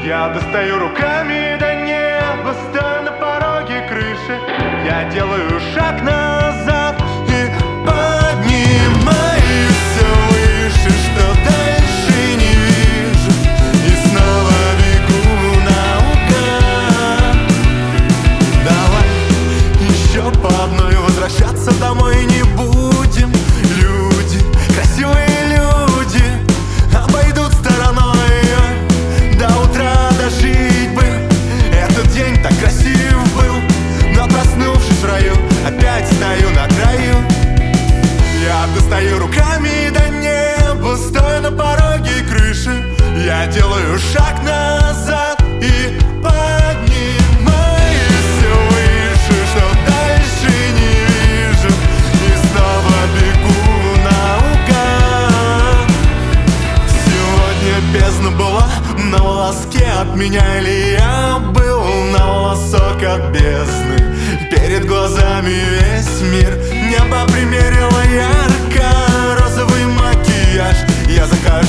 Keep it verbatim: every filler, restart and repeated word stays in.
Я достаю руками до неба, стою на пороге крыши. Я делаю шаг назад и поднимаюсь все выше, что дальше не вижу, и снова бегу наугад. Давай еще по одной возвращаться домой не будем. Люди, красивые люди, обойдут стороной. До утра дожить бы, этот день так красив был. Но проснувшись в раю, опять стою на краю. Я достаю руками до неба, стою на пороге крыши. Я делаю шаг назад и поднимаюсь все выше, что дальше не вижу, и снова бегу наугад. Сегодня бездна была на волоске от меня, или я был на волосок от бездны. Перед глазами весь мир, небо примерило ярко розовый макияж. Я за каждым